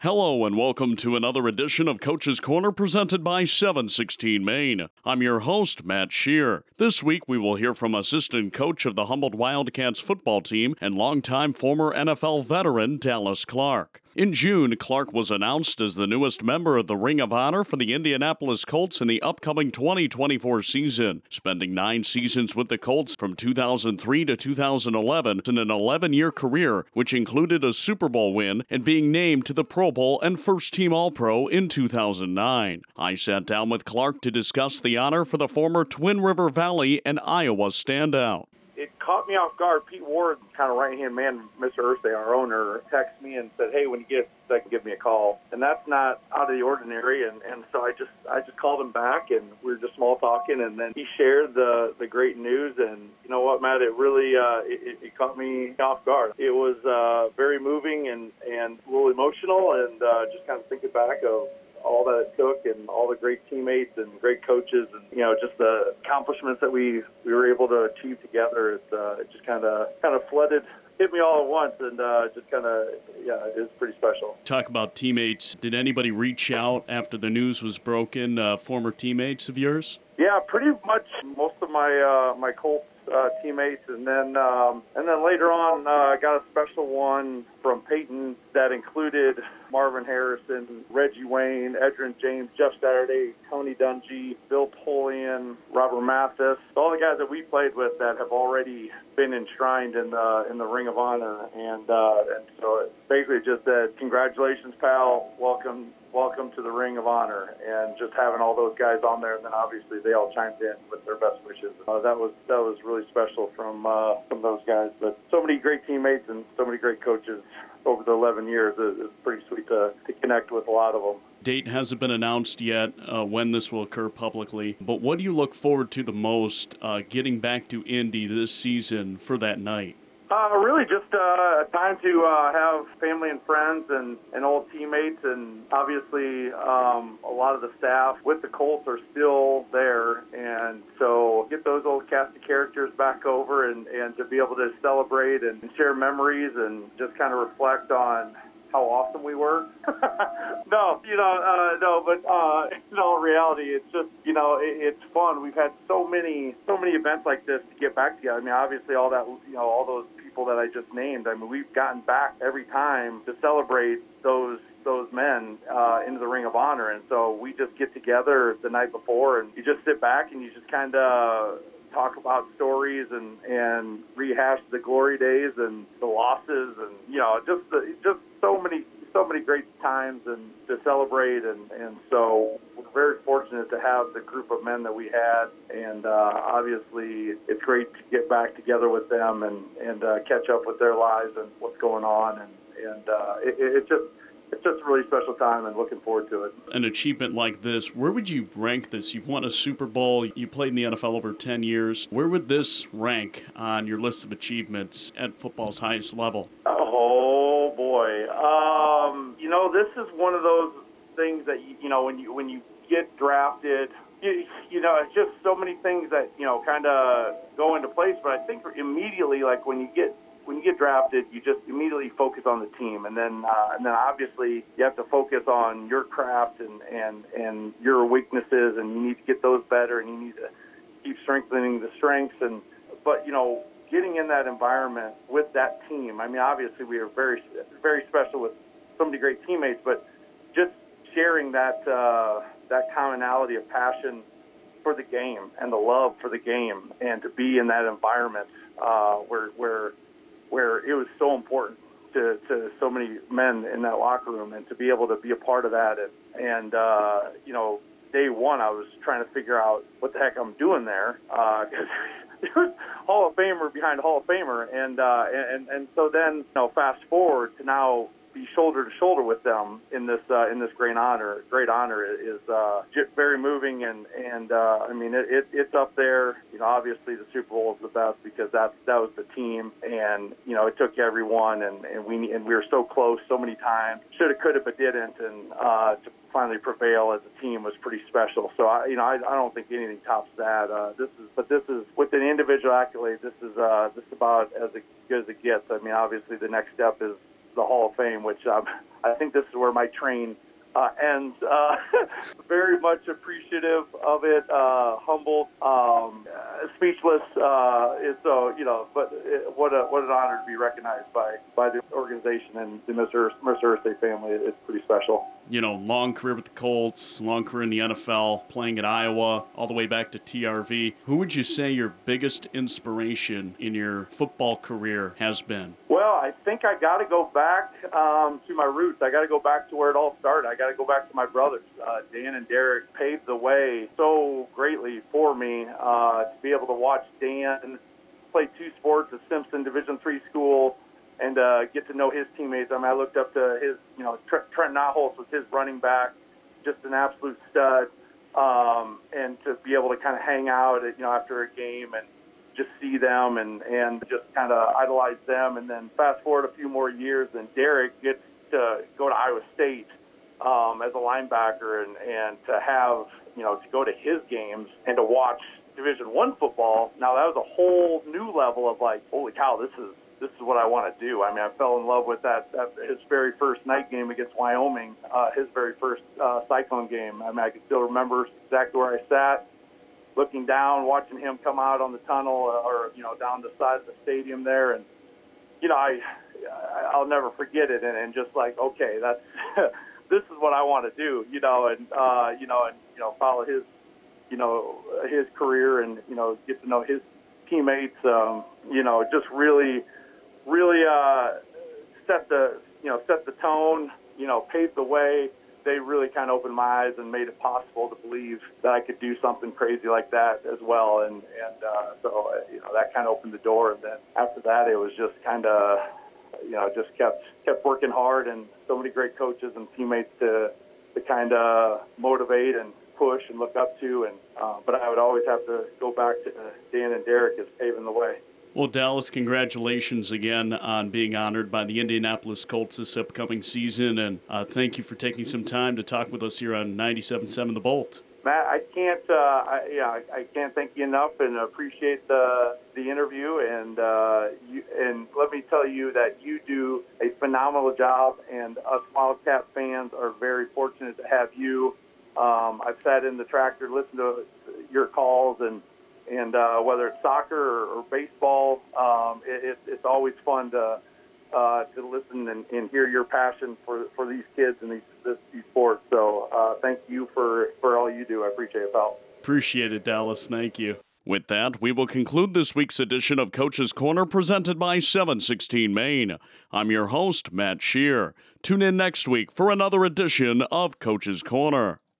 Hello and welcome to another edition of Coach's Corner presented by 716 Maine. I'm your host, Matt Shear. This week we will hear from assistant coach of the Humboldt Wildcats football team and longtime former NFL veteran Dallas Clark. In June, Clark was announced as the newest member of the Ring of Honor for the Indianapolis Colts in the upcoming 2024 season, spending 9 seasons with the Colts from 2003 to 2011 in an 11-year career, which included a Super Bowl win and being named to the Pro Bowl and first-team All-Pro in 2009. I sat down with Clark to discuss the honor for the former Twin River Valley and Iowa standout. It caught me off guard. Pete Ward, kind of right-hand man, Mr. Irsay, our owner, texted me and said, "Hey, when you get a second, give me a call." And that's not out of the ordinary. And so I just called him back, and we were just small talking. And then he shared the great news. And you know what, Matt? It really it caught me off guard. It was very moving and a little emotional, and just kind of thinking back of all that it took and all the great teammates and great coaches and, you know, just the accomplishments that we were able to achieve together. It just kind of hit me all at once, and it's pretty special. Talk about teammates. Did anybody reach out after the news was broken, former teammates of yours? Yeah, pretty much most of my Colts teammates, and then later on I got a special one from Peyton that included Marvin Harrison, Reggie Wayne, Edgerrin James, Jeff Saturday, Tony Dungy, Bill Polian, Robert Mathis, all the guys that we played with that have already been enshrined in the Ring of Honor, and so it basically just said, "Congratulations, pal, welcome to the Ring of Honor," and just having all those guys on there, and then obviously they all chimed in with their best wishes. That was really special from those guys. But so many great teammates and so many great coaches over the 11 years. It's pretty sweet to connect with a lot of them. Date hasn't been announced yet when this will occur publicly, but what do you look forward to the most getting back to Indy this season for that night? Really just a time to have family and friends and old teammates, and obviously a lot of the staff with the Colts are still there, and so get those old cast of characters back over and to be able to celebrate and share memories and just kind of reflect on how awesome we were. No, but in all reality, it's just, it's fun. We've had so many events like this to get back together. I mean, obviously all those people that I just named, I mean, we've gotten back every time to celebrate those men into the Ring of Honor. And so we just get together the night before, and you just sit back and you just kind of talk about stories and rehash the glory days and the losses, and just so many great times and to celebrate, and so we're very fortunate to have the group of men that we had, and obviously it's great to get back together with them and catch up with their lives and what's going on, and it's just a really special time and looking forward to it. An achievement like this, where would you rank this? You've won a Super Bowl, you played in the NFL over 10 years. Where would this rank on your list of achievements at football's highest level? Oh, boy. This is one of those things that, when you get drafted, it's just so many things that, kind of go into place. But I think immediately, like when you get drafted, you just immediately focus on the team, and then obviously you have to focus on your craft and your weaknesses, and you need to get those better, and you need to keep strengthening the strengths. But getting in that environment with that team, I mean, obviously we are very, very special with so many great teammates, but just sharing that commonality of passion for the game and the love for the game, and to be in that environment where it was so important to so many men in that locker room, and to be able to be a part of that. And day one I was trying to figure out what the heck I'm doing there, because there was Hall of Famer behind Hall of Famer, and so then fast forward to now be shoulder to shoulder with them in this great honor. Great honor is very moving, and I mean it's up there. Obviously the Super Bowl is the best because that was the team, and it took everyone, and we were so close so many times. Shoulda, coulda, but didn't, and to finally prevail as a team was pretty special. So I don't think anything tops that. This is with an individual accolade. This is about as good as it gets. I mean, obviously the next step is the Hall of Fame, which I think this is where my train ends. Very much appreciative of it, humbled, speechless. But what an honor to be recognized by the organization and the Mr. Irsay family. It's pretty special. Long career with the Colts, long career in the NFL, playing at Iowa, all the way back to TRV. Who would you say your biggest inspiration in your football career has been? Well, I think I got to go back to my roots. I got to go back to where it all started. I got to go back to my brothers. Dan and Derek paved the way so greatly for me to be able to watch Dan play two sports, a Simpson Division III school, and get to know his teammates. I looked up to his, Trent Naholtz was his running back, just an absolute stud. And to be able to kind of hang out, after a game and just see them and just kind of idolize them. And then fast forward a few more years, and Derek gets to go to Iowa State as a linebacker and to have, to go to his games and to watch Division I football. Now that was a whole new level of like, holy cow, this is what I want to do. I fell in love with that his very first night game against Wyoming, his very first Cyclone game. I can still remember exactly where I sat, looking down, watching him come out on the tunnel or down the side of the stadium there. And, I'll never forget it. And just like, okay, that's, this is what I want to do, and follow his, his career and, get to know his teammates, just really set the tone, paved the way. They really kind of opened my eyes and made it possible to believe that I could do something crazy like that as well. And so that kind of opened the door. And then after that, it was just kind of, just kept working hard, and so many great coaches and teammates to kind of motivate and push and look up to. And but I would always have to go back to Dan and Derek as paving the way. Well, Dallas, congratulations again on being honored by the Indianapolis Colts this upcoming season, and thank you for taking some time to talk with us here on 97.7 The Bolt. Matt, I can't thank you enough, and appreciate the interview. And let me tell you that you do a phenomenal job, and us Wildcat fans are very fortunate to have you. I've sat in the tractor, listened to your calls, and whether it's soccer or baseball, it's always fun to listen and hear your passion for these kids and these sports. So thank you for all you do. I appreciate it, pal. Appreciate it, Dallas. Thank you. With that, we will conclude this week's edition of Coach's Corner presented by 716 Maine. I'm your host, Matt Shear. Tune in next week for another edition of Coach's Corner.